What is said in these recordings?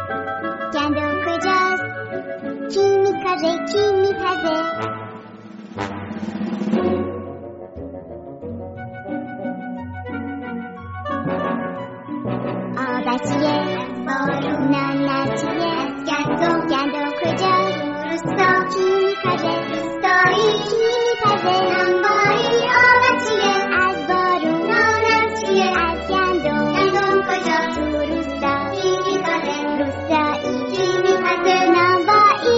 گندم کجاست؟ کی میکاره کی میپزه؟ آبچیه نانا چیه؟ گندم کجاست؟ روستا کی میکاره؟ روستایی کی میپزه؟ نانوایی آبچیه از بارون نانا چیه؟ از گندم کجاست؟ تو روستا کی میکاره؟ روستایی کی میپزه؟ نانوایی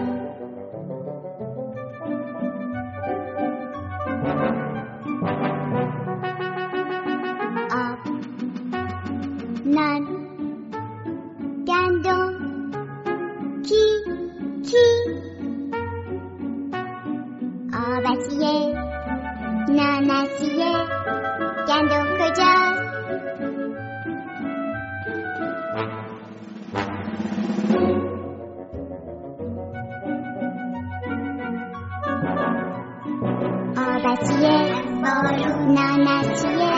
آب نان گندم کی آبچیه نانسیه گندم کجاست؟ آبچیه نانسیه